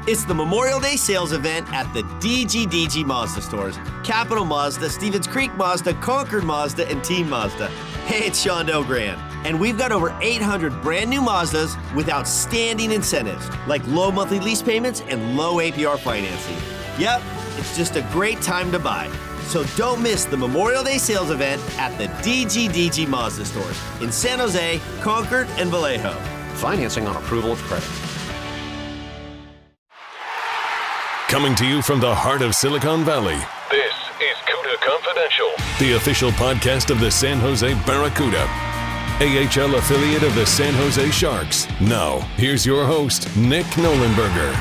It's the Memorial Day sales event at the DGDG Mazda stores. Capital Mazda, Stevens Creek Mazda, Concord Mazda, and Team Mazda. Hey, it's Sean Delgrand. And we've got over 800 brand new Mazdas with outstanding incentives, like low monthly lease payments and low APR financing. Yep, it's just a great time to buy. So don't miss the Memorial Day sales event at the DGDG Mazda stores in San Jose, Concord, and Vallejo. Financing on approval of credit. Coming to you from the heart of Silicon Valley, This is CUDA Confidential. the official podcast of the San Jose Barracuda, AHL affiliate of the San Jose Sharks. Now, here's your host, Nick Nolenberger.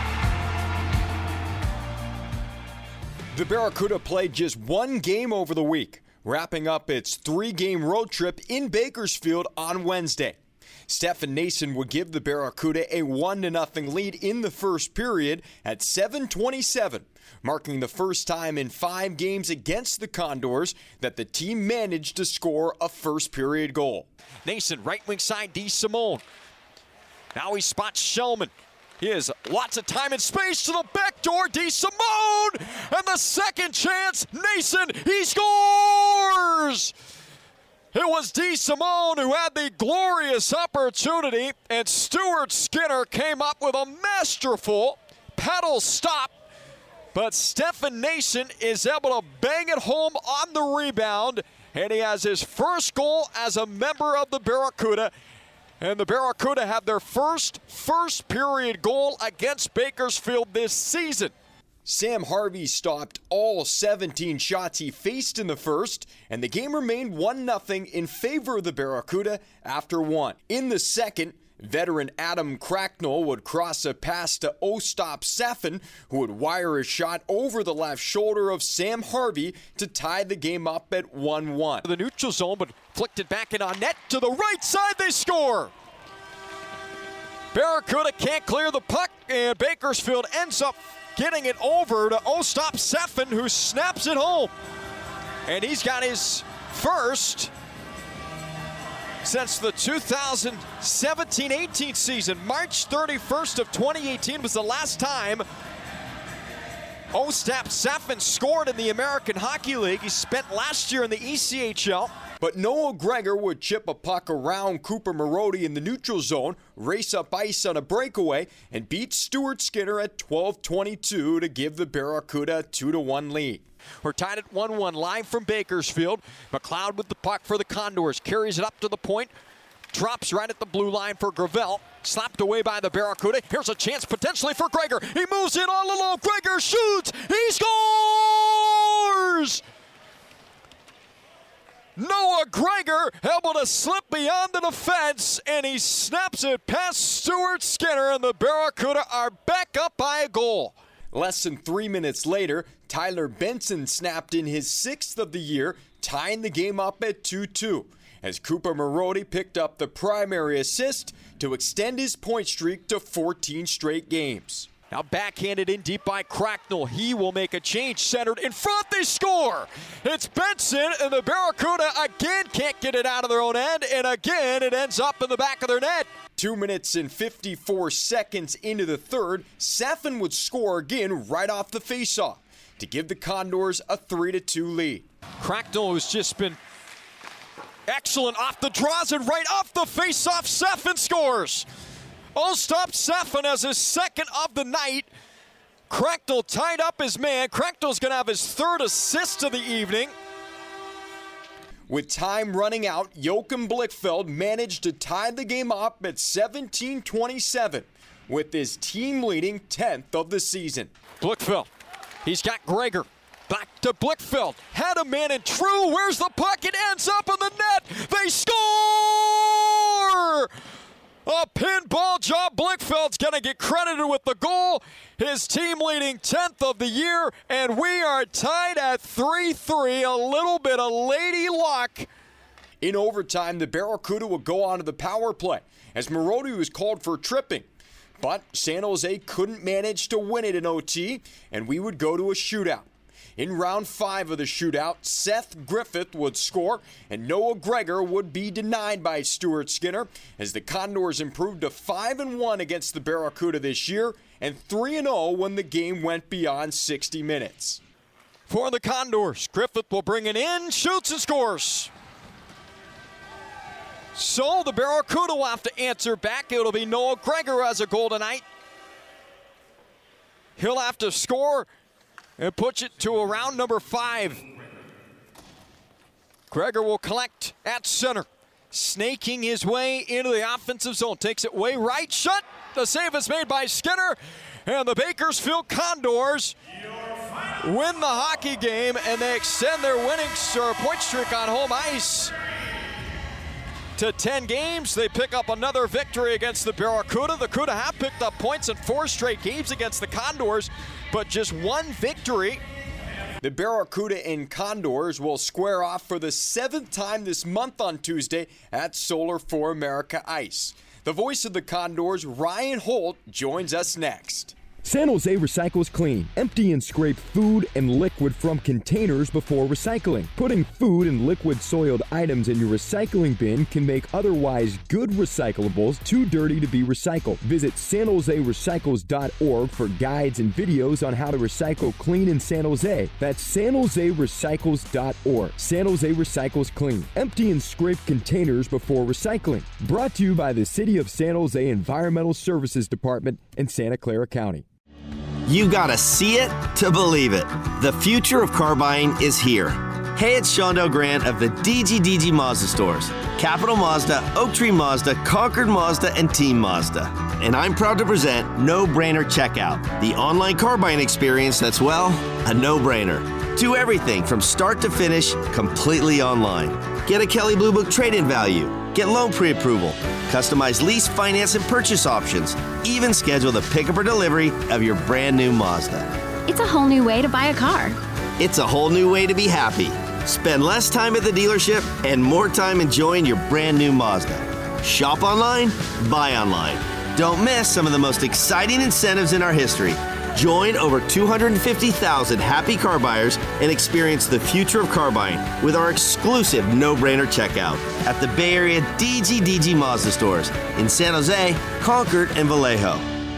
The Barracuda played just one game over the week, wrapping up its three-game road trip in Bakersfield on Wednesday. Stefan Noesen would give the Barracuda a 1-0 lead in the first period at 7:27, marking the first time in 5 games against the Condors that the team managed to score a first-period goal. Noesen, right wing side, DeSimone. Now he spots Shellman. He has lots of time and space to the back door. DeSimone! And the second chance, Noesen, he scores! It was DeSimone who had the glorious opportunity, and Stuart Skinner came up with a masterful pedal stop. But Stefan Noesen is able to bang it home on the rebound, and he has his first goal as a member of the Barracuda. And the Barracuda have their first period goal against Bakersfield this season. Sam Harvey stopped all 17 shots he faced in the first, and the game remained 1-0 in favor of the Barracuda after 1. In the second, veteran Adam Cracknell would cross a pass to Ostap Safin, who would wire a shot over the left shoulder of Sam Harvey to tie the game up at 1-1. The neutral zone, but flicked it back in on net to the right side, they score! Barracuda can't clear the puck, and Bakersfield ends up getting it over to Ostap Safin, who snaps it home. And he's got his first since the 2017-18 season. March 31st of 2018 was the last time Ostap Safin scored in the American Hockey League. He spent last year in the ECHL. But Noah Gregor would chip a puck around Cooper Marody in the neutral zone, race up ice on a breakaway, and beat Stuart Skinner at 12:22 to give the Barracuda a 2-1 lead. We're tied at 1-1 live from Bakersfield. McLeod with the puck for the Condors. Carries it up to the point. Drops right at the blue line for Gravel. Slapped away by the Barracuda. Here's a chance potentially for Gregor. He moves in all alone. Gregor shoots. He scores! Noah Gregor able to slip beyond the defense, and he snaps it past Stuart Skinner, and the Barracuda are back up by a goal. Less than 3 minutes later, Tyler Benson snapped in his 6th of the year, tying the game up at 2-2, as Cooper Marody picked up the primary assist to extend his point streak to 14 straight games. Now backhanded in deep by Cracknell. He will make a change, centered in front. They score! It's Benson, and the Barracuda again can't get it out of their own end, and again it ends up in the back of their net. 2 minutes and 54 seconds into the third, Safin would score again right off the faceoff to give the Condors a 3-2 lead. Cracknell, who's just been excellent off the draws, and right off the faceoff, Safin scores! Ostap Safin has his second of the night. Cracknell tied up his man. Cracknell's going to have his third assist of the evening. With time running out, Joachim Blichfeld managed to tie the game up at 17:27 with his team-leading 10th of the season. Blichfeld, he's got Gregor. Back to Blichfeld. Had a man in true. Where's the puck? It ends up in the net. They score! A pinball job. Blichfeld's going to get credited with the goal. His team leading 10th of the year, and we are tied at 3-3. A little bit of lady luck. In overtime, the Barracuda would go on to the power play as Marody was called for tripping. But San Jose couldn't manage to win it in OT, and we would go to a shootout. In round 5 of the shootout, Seth Griffith would score, and Noah Gregor would be denied by Stuart Skinner as the Condors improved to 5-1 against the Barracuda this year and 3-0 when the game went beyond 60 minutes. For the Condors, Griffith will bring it in, shoots and scores. So the Barracuda will have to answer back. It'll be Noah Gregor as a goal tonight. He'll have to score and puts it to around number 5. Gregor will collect at center. Snaking his way into the offensive zone. Takes it way right. Shot. The save is made by Skinner. And the Bakersfield Condors win the hockey game, and they extend their winning point streak on home ice to 10 games. They pick up another victory against the Barracuda. The Cuda have picked up points in 4 straight games against the Condors, but just 1 victory. The Barracuda and Condors will square off for the 7th time this month on Tuesday at Solar for America Ice. The voice of the Condors, Ryan Holt, joins us next. San Jose recycles clean. Empty and scrape food and liquid from containers before recycling. Putting food and liquid soiled items in your recycling bin can make otherwise good recyclables too dirty to be recycled. Visit sanjoserecycles.org for guides and videos on how to recycle clean in San Jose. That's sanjoserecycles.org. San Jose recycles clean. Empty and scrape containers before recycling. Brought to you by the City of San Jose Environmental Services Department in Santa Clara County. You gotta see it to believe it. The future of car buying is here. Hey, it's Shondell Grant of the DGDG Mazda stores. Capital Mazda, Oak Tree Mazda, Concord Mazda, and Team Mazda. And I'm proud to present No Brainer Checkout, the online car buying experience that's, well, a no-brainer. Do everything from start to finish completely online. Get a Kelley Blue Book trade-in value. Get loan pre-approval. Customize lease, finance, and purchase options. Even schedule the pickup or delivery of your brand new Mazda. It's a whole new way to buy a car. It's a whole new way to be happy. Spend less time at the dealership and more time enjoying your brand new Mazda. Shop online, buy online. Don't miss some of the most exciting incentives in our history. Join over 250,000 happy car buyers and experience the future of car buying with our exclusive no-brainer checkout at the Bay Area DGDG Mazda stores in San Jose, Concord, and Vallejo.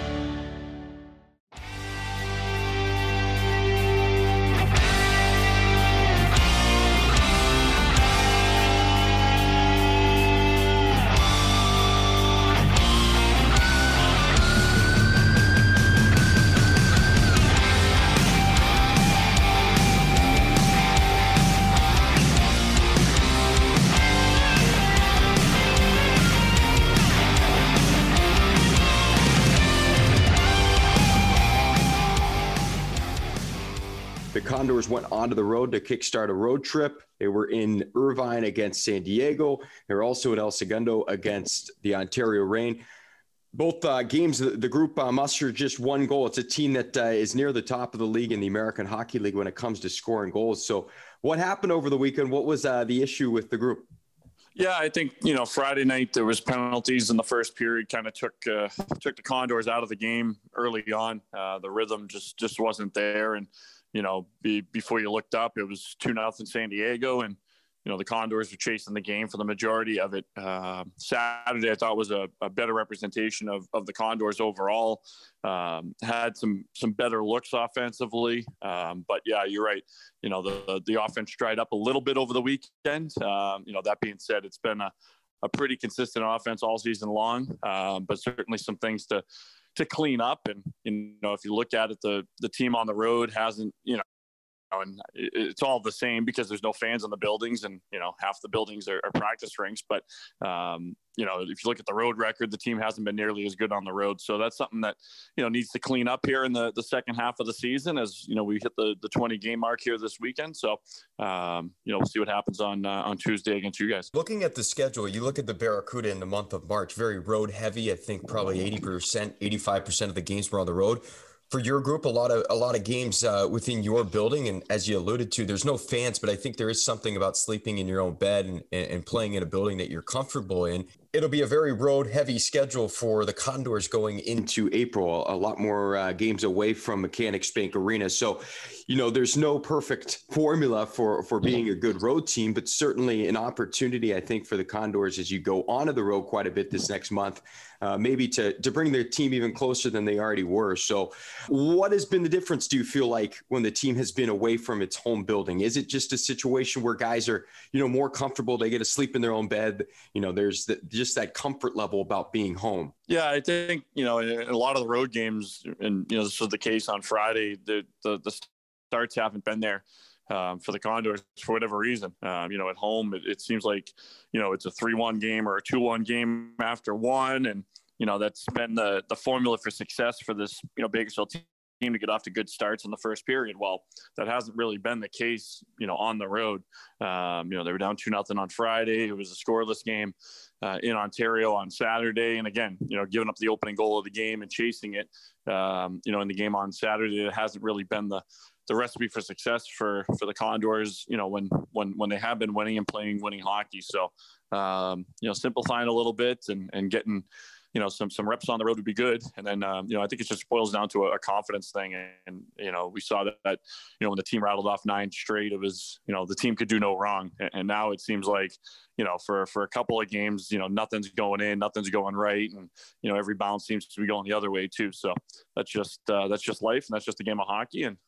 The Condors went onto the road to kickstart a road trip. They were in Irvine against San Diego. They were also at El Segundo against the Ontario Reign. Both games, the group mustered just 1 goal. It's a team that is near the top of the league in the American Hockey League when it comes to scoring goals. So what happened over the weekend? What was the issue with the group? Yeah, I think, Friday night there was penalties in the first period, kind of took the Condors out of the game early on. The rhythm just wasn't there. And, before you looked up, it was 2-0 San Diego. And, the Condors were chasing the game for the majority of it. Saturday, I thought was a better representation of the Condors overall. Had some better looks offensively. But yeah, you're right. The offense dried up a little bit over the weekend. That being said, it's been a pretty consistent offense all season long. But certainly some things to clean up. And, if you look at it, the team on the road hasn't, and it's all the same because there's no fans in the buildings and, half the buildings are practice rinks. But, if you look at the road record, the team hasn't been nearly as good on the road. So that's something that, needs to clean up here in the second half of the season as, we hit the 20 game mark here this weekend. So, we'll see what happens on Tuesday against you guys. Looking at the schedule, you look at the Barracuda in the month of March, very road heavy. I think probably 85% of the games were on the road. For your group, a lot of games within your building, and as you alluded to, there's no fans, but I think there is something about sleeping in your own bed and playing in a building that you're comfortable in. It'll be a very road-heavy schedule for the Condors going into April. A lot more games away from Mechanics Bank Arena. So, there's no perfect formula for being a good road team, but certainly an opportunity, I think, for the Condors as you go onto the road quite a bit this next month, maybe to bring their team even closer than they already were. So what has been the difference, do you feel like, when the team has been away from its home building? Is it just a situation where guys are, more comfortable, they get to sleep in their own bed? There's just that comfort level about being home. Yeah, I think, in a lot of the road games, and, this was the case on Friday, the starts haven't been there for the Condors for whatever reason. At home, it seems like, it's a 3-1 game or a 2-1 game after one. And, that's been the formula for success for this, Bakersfield team to get off to good starts in the first period. Well, that hasn't really been the case, on the road. They were down 2-0 on Friday. It was a scoreless game in Ontario on Saturday. And again, giving up the opening goal of the game and chasing it, in the game on Saturday, it hasn't really been the recipe for success for the Condors, when they have been winning and playing winning hockey. So, simplifying a little bit and getting, some reps on the road would be good. And then, I think it just boils down to a confidence thing. And, we saw that, when the team rattled off 9 straight, it was, the team could do no wrong. And now it seems like, for a couple of games, nothing's going in, nothing's going right. And, every bounce seems to be going the other way too. So that's just life, and that's just a game of hockey. And,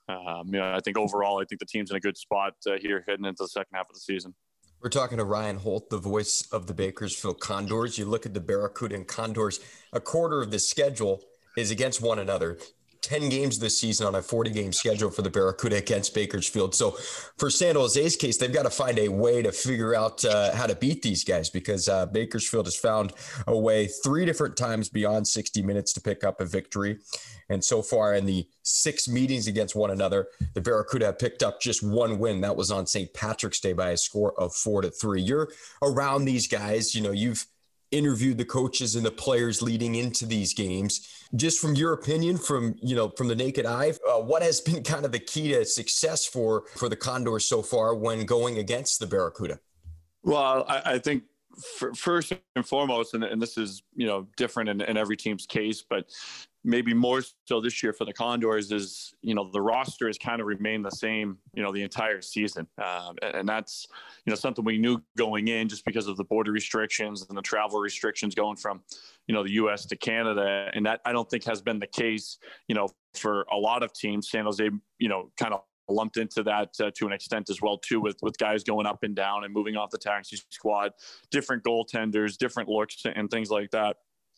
I think overall, I think the team's in a good spot here heading into the second half of the season. We're talking to Ryan Holt, the voice of the Bakersfield Condors. You look at the Barracuda and Condors, a quarter of the schedule is against one another. 10 games this season on a 40-game schedule for the Barracuda against Bakersfield. So for San Jose's case, they've got to find a way to figure out how to beat these guys, because Bakersfield has found a way 3 different times beyond 60 minutes to pick up a victory. And so far in the 6 meetings against one another, the Barracuda have picked up just 1 win. That was on St. Patrick's Day by a score of 4-3. You're around these guys, you've interviewed the coaches and the players leading into these games. Just from your opinion, from the naked eye, what has been kind of the key to success for the Condors so far when going against the Barracuda? Well, I think first and foremost, and this is, different in every team's case, but maybe more so this year for the Condors is, the roster has kind of remained the same, the entire season. And that's, something we knew going in just because of the border restrictions and the travel restrictions going from, the U.S. to Canada. And that I don't think has been the case, for a lot of teams. San Jose, kind of lumped into that to an extent as well, too, with guys going up and down and moving off the taxi squad, different goaltenders, different looks and things like that.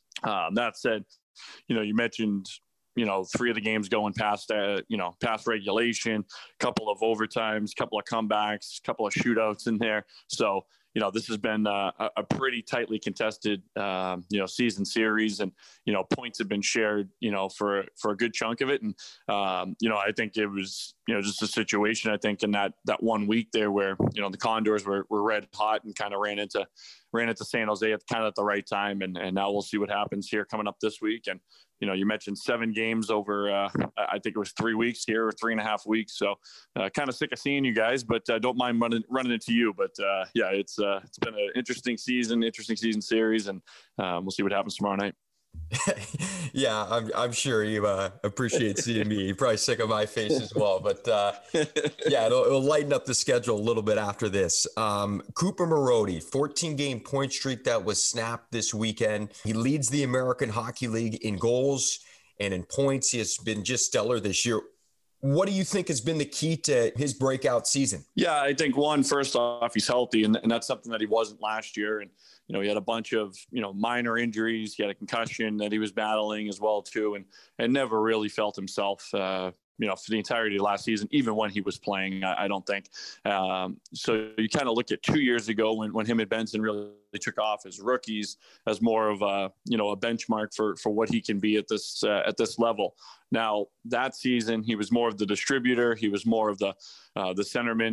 That said, you mentioned, 3 of the games going past regulation, couple of overtimes, couple of comebacks, couple of shootouts in there. So, this has been a pretty tightly contested, season series, and, points have been shared, for a good chunk of it. And, I think it was, just a situation, I think, in that 1 week there where, the Condors were red hot and kind of ran into San Jose at kind of at the right time. And now we'll see what happens here coming up this week. And, you mentioned 7 games over, I think it was 3 weeks here, or 3.5 weeks. So kind of sick of seeing you guys, but don't mind running into you. But yeah, it's been an interesting season series, and we'll see what happens tomorrow night. Yeah, I'm sure you appreciate seeing me. You're probably sick of my face as well, but yeah, it'll lighten up the schedule a little bit after this. Cooper Marody, 14-game point streak that was snapped this weekend. He leads the American Hockey League in goals and in points. He has been just stellar this year. What do you think has been the key to his breakout season? Yeah, I think first off, he's healthy, and that's something that he wasn't last year. And, he had a bunch of, minor injuries. He had a concussion that he was battling as well, too, and never really felt himself, for the entirety of last season, even when he was playing, I don't think. So you kind of look at 2 years ago when him and Benson really took off as rookies, as more of a benchmark for what he can be at this level. Now that season, he was more of the distributor. He was more of the centerman,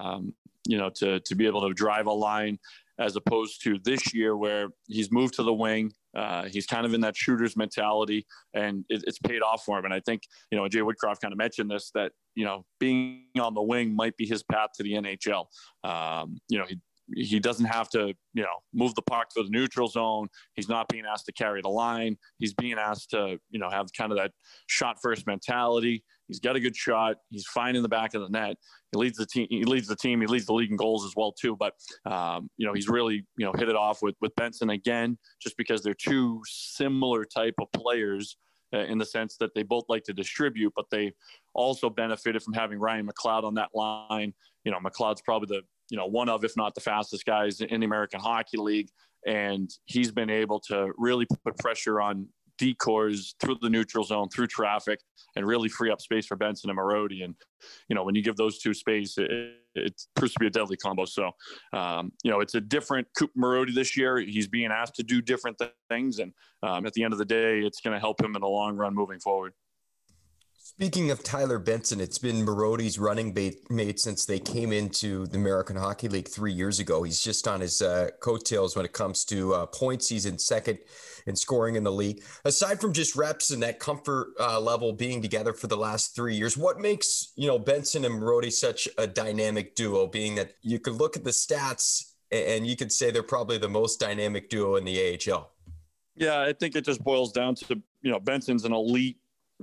to be able to drive a line, as opposed to this year where he's moved to the wing. He's kind of in that shooter's mentality, and it's paid off for him. And I think, Jay Woodcroft kind of mentioned this, that, being on the wing might be his path to the NHL. he doesn't have to, move the puck to the neutral zone. He's not being asked to carry the line. He's being asked to, have kind of that shot first mentality. He's got a good shot. He's fine in the back of the net. He leads the team. He leads the league in goals as well too. But he's really hit it off with Benson again, just because they're two similar type of players in the sense that they both like to distribute, but they also benefited from having Ryan McLeod on that line. McLeod's probably the one of, if not the fastest guys in the American Hockey League, and he's been able to really put pressure on decors through the neutral zone, through traffic, and really free up space for Benson and Marody. And, when you give those two space, it proves to be a deadly combo. So, it's a different Coop Marody this year. He's being asked to do different things. And at the end of the day, it's going to help him in the long run moving forward. Speaking of Tyler Benson, it's been Marody's running mate since they came into the American Hockey League 3 years ago. He's just on his coattails when it comes to points. He's in second in scoring in the league. Aside from just reps and that comfort level being together for the last 3 years, what makes Benson and Marody such a dynamic duo, being that you could look at the stats and you could say they're probably the most dynamic duo in the AHL? Yeah, I think it just boils down to, Benson's an elite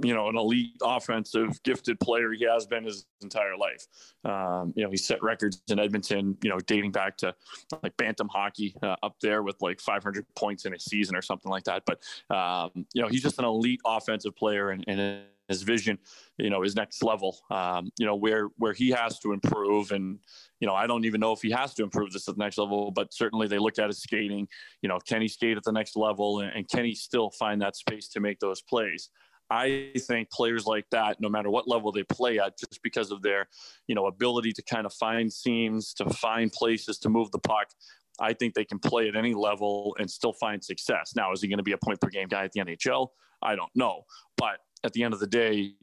offensive gifted player. He has been his entire life. He set records in Edmonton, dating back to like Bantam hockey up there with like 500 points in a season or something like that. But, he's just an elite offensive player, and his vision, his next level, where he has to improve. And, I don't even know if he has to improve this at the next level, but certainly they look at his skating, can he skate at the next level, and can he still find that space to make those plays? I think players like that, no matter what level they play at, just because of their, ability to kind of find seams, to find places to move the puck, I think they can play at any level and still find success. Now, is he going to be a point per game guy at the NHL? I don't know. But at the end of the day,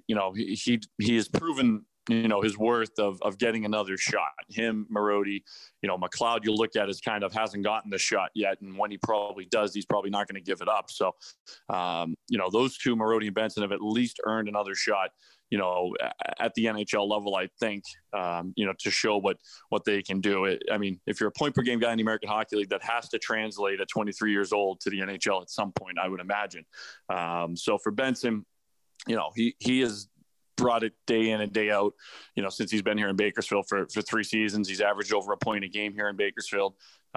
he has proven, his worth of getting another shot. Him, Marody, McLeod, you look at as kind of hasn't gotten the shot yet. And when he probably does, he's probably not going to give it up. So, those two, Marody and Benson, have at least earned another shot, at the NHL level, I think, to show what they can do. If you're a point per game guy in the American Hockey League, that has to translate at 23 years old to the NHL at some point, I would imagine. So for Benson, he is brought it day in and day out, since he's been here in Bakersfield for 3 seasons. He's averaged over a point a game here in Bakersfield.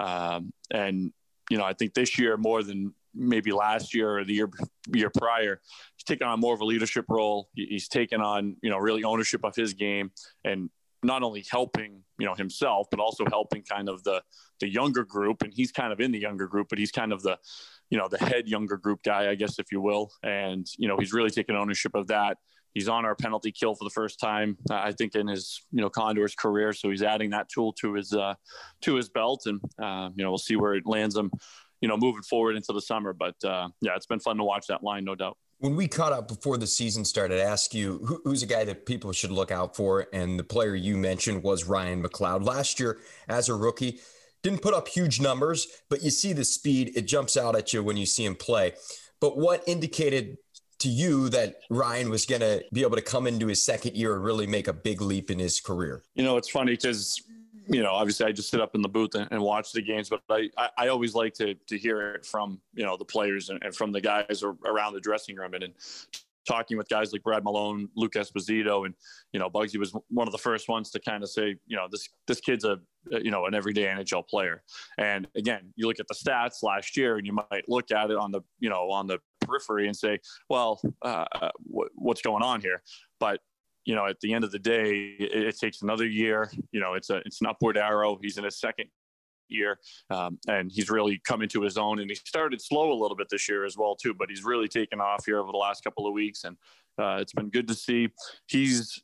And I think this year more than maybe last year or the year prior, he's taken on more of a leadership role. He's taken on, really ownership of his game, and not only helping, himself, but also helping kind of the younger group. And he's kind of in the younger group, but he's kind of the head younger group guy, I guess, if you will. And, he's really taken ownership of that. He's on our penalty kill for the first time, I think, in his, Condors career. So he's adding that tool to his belt, and, we'll see where it lands him, moving forward into the summer. But it's been fun to watch that line, no doubt. When we caught up before the season started, I asked you who's a guy that people should look out for. And the player you mentioned was Ryan McLeod. Last year, as a rookie, didn't put up huge numbers, but you see the speed. It jumps out at you when you see him play. But what indicated to you that Ryan was going to be able to come into his second year and really make a big leap in his career? It's funny because, obviously I just sit up in the booth and watch the games, but I always like to hear it from, the players and from the guys around the dressing room, and talking with guys like Brad Malone, Luke Esposito, and, Bugsy was one of the first ones to kind of say, this kid's an everyday NHL player. And again, you look at the stats last year and you might look at it on the periphery and say, well, what's going on here? But, at the end of the day, it takes another year. It's an upward arrow. He's in his second year, and he's really come into his own, and he started slow a little bit this year as well too, but he's really taken off here over the last couple of weeks, and it's been good to see. He's,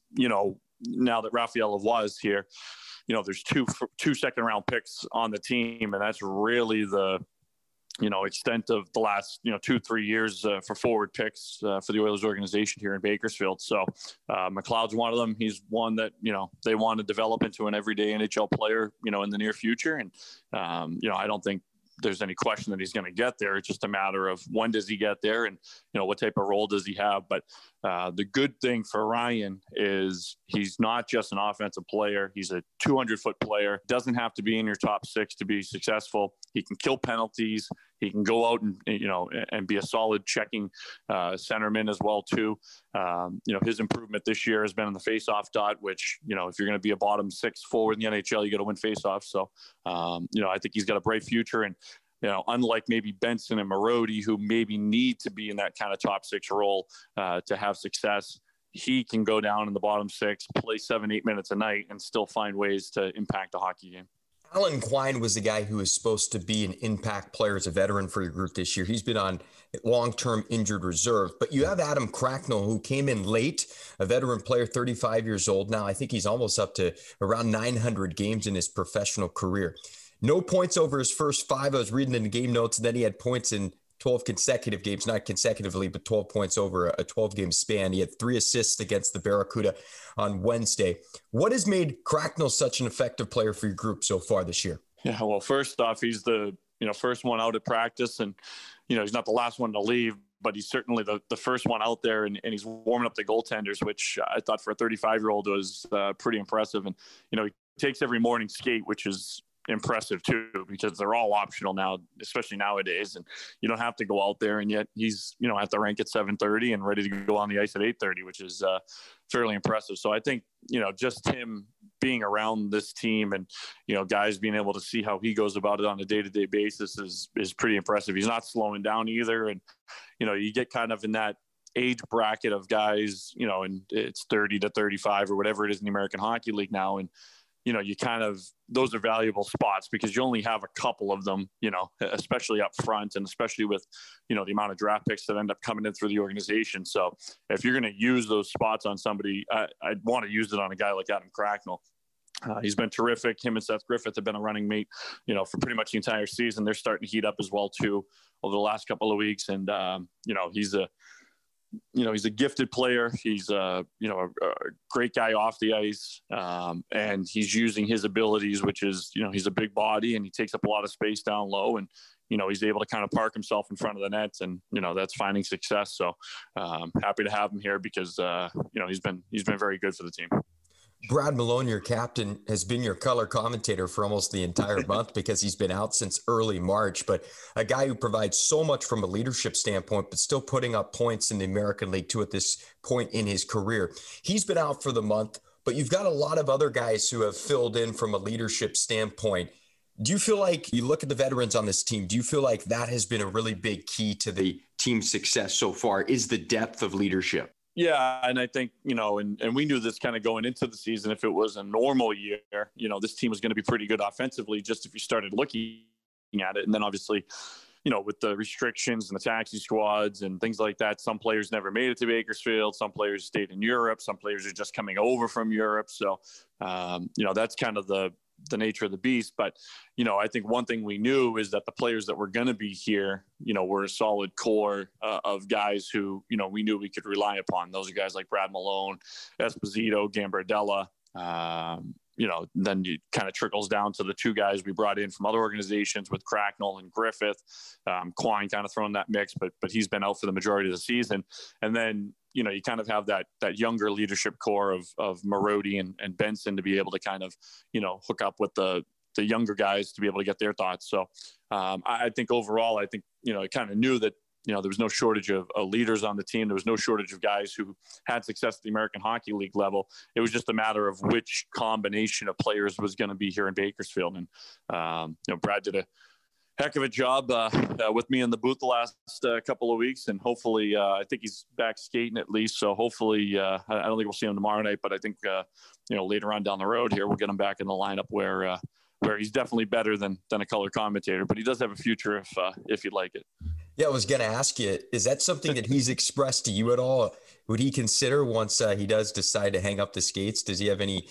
now that Raphael Lavoie is here, there's two second round picks on the team, and that's really the extent of the last 2-3 years for forward picks for the Oilers organization here in Bakersfield. So McLeod's one of them. He's one that they want to develop into an everyday NHL player in the near future, and I don't think there's any question that he's going to get there. It's just a matter of when does he get there, and what type of role does he have. But The good thing for Ryan is he's not just an offensive player. He's a 200-foot player. Doesn't have to be in your top 6 to be successful. He can kill penalties. He can go out and be a solid checking centerman as well too. His improvement this year has been in the faceoff dot, which, if you're going to be a bottom 6 forward in the NHL, you got to win faceoff. So, I think he's got a bright future. And, unlike maybe Benson and Marody, who maybe need to be in that kind of top 6 role to have success, he can go down in the bottom 6, play 7-8 minutes a night, and still find ways to impact a hockey game. Alan Quine was the guy who was supposed to be an impact player as a veteran for your group this year. He's been on long-term injured reserve, but you have Adam Cracknell, who came in late, a veteran player, 35 years old now. I think he's almost up to around 900 games in his professional career. No points over his first 5. I was reading in the game notes, and then he had points in 12 consecutive games, not consecutively, but 12 points over a 12-game span. He had 3 assists against the Barracuda on Wednesday. What has made Cracknell such an effective player for your group so far this year? Yeah, well, first off, he's the first one out at practice, and he's not the last one to leave, but he's certainly the first one out there, and he's warming up the goaltenders, which I thought for a 35-year-old was pretty impressive. And he takes every morning skate, which is impressive too, because they're all optional now, especially nowadays, and you don't have to go out there, and yet he's at the rink at 7:30 and ready to go on the ice at 8:30, which is fairly impressive. So I think just him being around this team and guys being able to see how he goes about it on a day-to-day basis is pretty impressive. He's not slowing down either, and you get kind of in that age bracket of guys, and it's 30 to 35 or whatever it is in the American Hockey League now, and you kind of, those are valuable spots because you only have a couple of them, especially up front, and especially with, the amount of draft picks that end up coming in through the organization. So if you're going to use those spots on somebody, I'd want to use it on a guy like Adam Cracknell. He's been terrific. Him and Seth Griffith have been a running mate, for pretty much the entire season. They're starting to heat up as well too over the last couple of weeks. And, he's a gifted player. He's a great guy off the ice. And he's using his abilities, which is, he's a big body and he takes up a lot of space down low, and, he's able to kind of park himself in front of the nets, and, that's finding success. So happy to have him here because, he's been very good for the team. Brad Malone, your captain, has been your color commentator for almost the entire month because he's been out since early March, but a guy who provides so much from a leadership standpoint, but still putting up points in the American League too at this point in his career. He's been out for the month, but you've got a lot of other guys who have filled in from a leadership standpoint. Do you feel like, you look at the veterans on this team, do you feel like that has been a really big key to the team's success so far, is the depth of leadership? Yeah, and I think, and we knew this kind of going into the season. If it was a normal year, this team was going to be pretty good offensively just if you started looking at it. And then obviously, with the restrictions and the taxi squads and things like that, some players never made it to Bakersfield. Some players stayed in Europe. Some players are just coming over from Europe. So, that's kind of the nature of the beast. But, I think one thing we knew is that the players that were going to be here, were a solid core of guys who, we knew we could rely upon. Those are guys like Brad Malone, Esposito, Gambardella. Then it kind of trickles down to the 2 guys we brought in from other organizations with Cracknell and Griffith. Quine kind of thrown that mix, but he's been out for the majority of the season. And then, you kind of have that younger leadership core of Marody and Benson to be able to kind of, hook up with the younger guys to be able to get their thoughts. So I think overall, I kind of knew that, there was no shortage of leaders on the team. There was no shortage of guys who had success at the American Hockey League level. It was just a matter of which combination of players was going to be here in Bakersfield. And, Brad did a heck of a job with me in the booth the last couple of weeks. And hopefully, I think he's back skating at least. So hopefully, I don't think we'll see him tomorrow night, but I think, later on down the road here, we'll get him back in the lineup where he's definitely better than a color commentator, but he does have a future if you'd like it. Yeah, I was going to ask you, is that something that he's expressed to you at all? Would he consider once he does decide to hang up the skates? Does he have any,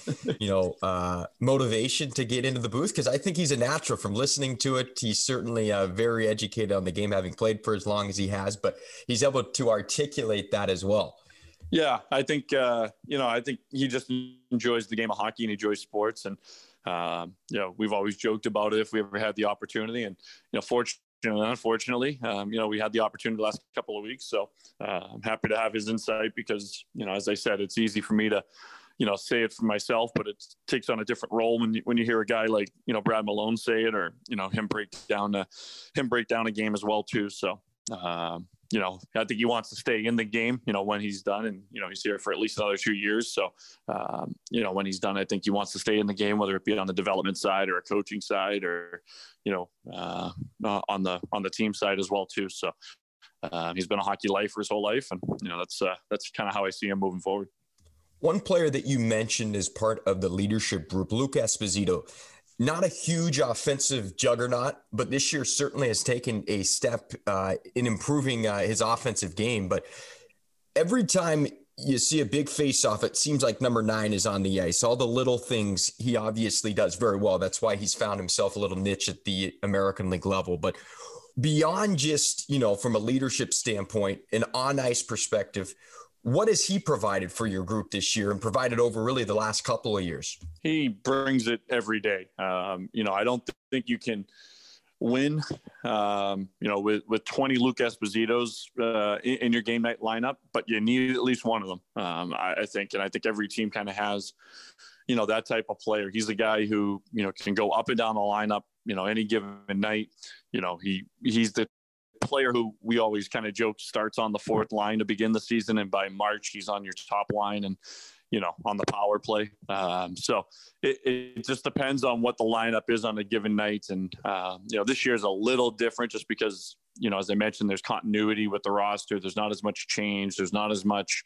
motivation to get into the booth? Because I think he's a natural from listening to it. He's certainly very educated on the game, having played for as long as he has, but he's able to articulate that as well. Yeah, I think, I think he just enjoys the game of hockey and enjoys sports. And, we've always joked about it if we ever had the opportunity. And, fortunately, unfortunately. We had the opportunity the last couple of weeks, so I'm happy to have his insight because, as I said, it's easy for me to, say it for myself, but it takes on a different role when you hear a guy like, Brad Malone say it, or, him break down a game as well too. So, I think he wants to stay in the game, when he's done, and, he's here for at least another 2 years. So, when he's done, I think he wants to stay in the game, whether it be on the development side or a coaching side or, on the team side as well too. So, he's been a hockey life for his whole life. And, that's kind of how I see him moving forward. One player that you mentioned as part of the leadership group, Luke Esposito. Not a huge offensive juggernaut, but this year certainly has taken a step in improving his offensive game. But every time you see a big face-off, it seems like number 9 is on the ice. All the little things he obviously does very well. That's why he's found himself a little niche at the American League level. But beyond just, from a leadership standpoint, an on-ice perspective, what has he provided for your group this year and provided over really the last couple of years? He brings it every day. I don't think you can win, with 20 Luke Espositos in your game night lineup, but you need at least one of them. I think every team kind of has, that type of player. He's a guy who, can go up and down the lineup, any given night. He's the player who we always kind of joke starts on the 4th line to begin the season, and by March he's on your top line and on the power play. So it just depends on what the lineup is on a given night. And this year is a little different just because as I mentioned, there's continuity with the roster. There's not as much change. There's not as much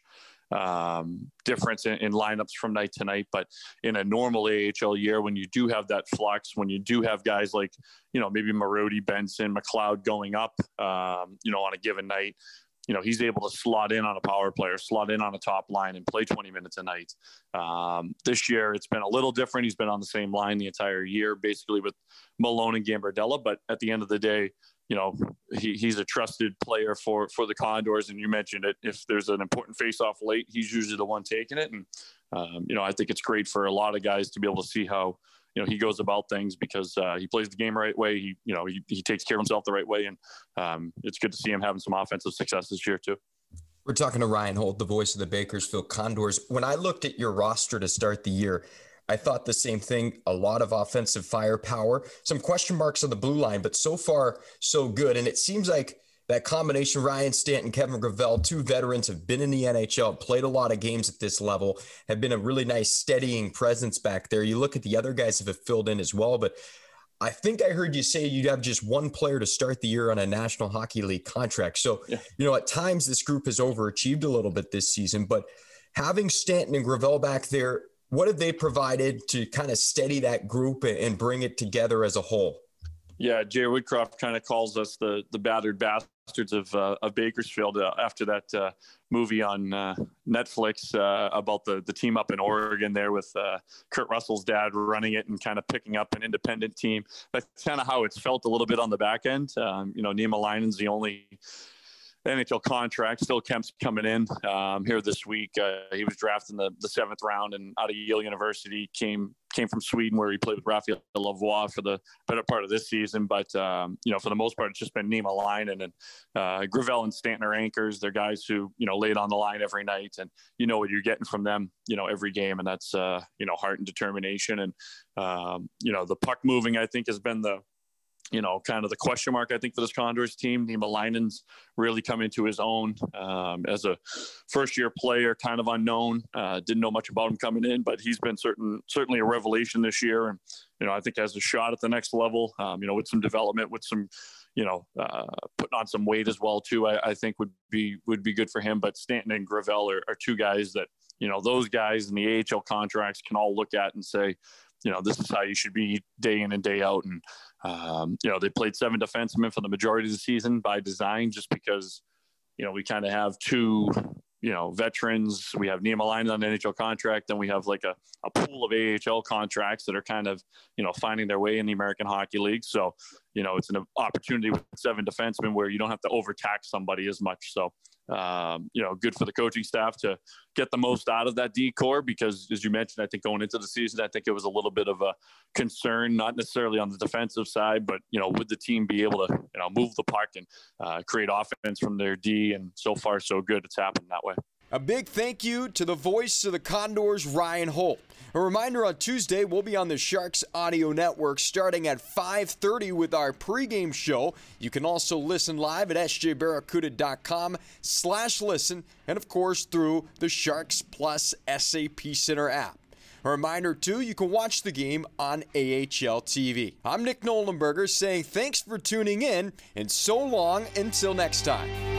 difference in lineups from night to night. But in a normal AHL year, when you do have that flux, when you do have guys like, maybe Marody, Benson, McLeod going up, on a given night, he's able to slot in on a power play or slot in on a top line and play 20 minutes a night. This year, it's been a little different. He's been on the same line the entire year, basically with Malone and Gambardella. But at the end of the day, he's a trusted player for the Condors. And you mentioned it. If there's an important face-off late, he's usually the one taking it. And, I think it's great for a lot of guys to be able to see how, he goes about things because he plays the game the right way. He takes care of himself the right way. And it's good to see him having some offensive success this year too. We're talking to Ryan Holt, the voice of the Bakersfield Condors. When I looked at your roster to start the year, I thought the same thing. A lot of offensive firepower, some question marks on the blue line, but so far so good. And it seems like that combination, Ryan Stanton, Kevin Gravel, 2 veterans, have been in the NHL, played a lot of games at this level, have been a really nice steadying presence back there. You look at the other guys that have filled in as well, but I think I heard you say you'd have just one player to start the year on a National Hockey League contract. So, at times this group has overachieved a little bit this season, but having Stanton and Gravel back there, what have they provided to kind of steady that group and bring it together as a whole? Yeah, Jay Woodcroft kind of calls us the battered bastards of Bakersfield after that movie on Netflix about the team up in Oregon there with Kurt Russell's dad running it and kind of picking up an independent team. That's kind of how it's felt a little bit on the back end. Niemelainen's the only NHL contract. Still Kemp's coming in here this week. He was drafted in the 7th round and out of Yale University, came from Sweden where he played with Raphael Lavoie for the better part of this season. But, for the most part, it's just been Niemelainen and Gravel and Stanton are anchors. They're guys who, lay it on the line every night and what you're getting from them, every game. And that's, heart and determination. And, the puck moving, I think, has been the kind of the question mark, I think, for this Condors team. Niemelainen's really come into his own as a first-year player, kind of unknown. Didn't know much about him coming in, but he's been certainly a revelation this year. And, I think has a shot at the next level, with some development, with some, putting on some weight as well, too, I think would be good for him. But Stanton and Gravel are 2 guys that, those guys in the AHL contracts can all look at and say, this is how you should be day in and day out. And, they played 7 defensemen for the majority of the season by design, just because, we kind of have 2, veterans. We have Niemelainen on an NHL contract. Then we have like a pool of AHL contracts that are kind of, finding their way in the American Hockey League. So, it's an opportunity with 7 defensemen where you don't have to overtax somebody as much. So, good for the coaching staff to get the most out of that D core, because as you mentioned, I think going into the season, I think it was a little bit of a concern, not necessarily on the defensive side, but, would the team be able to, move the puck and create offense from their D? And so far, so good. It's happened that way. A big thank you to the voice of the Condors, Ryan Holt. A reminder, on Tuesday, we'll be on the Sharks Audio Network starting at 5:30 with our pregame show. You can also listen live at sjbarracuda.com/listen, and of course through the Sharks Plus SAP Center app. A reminder, too, you can watch the game on AHL TV. I'm Nick Nolenberger saying thanks for tuning in, and so long until next time.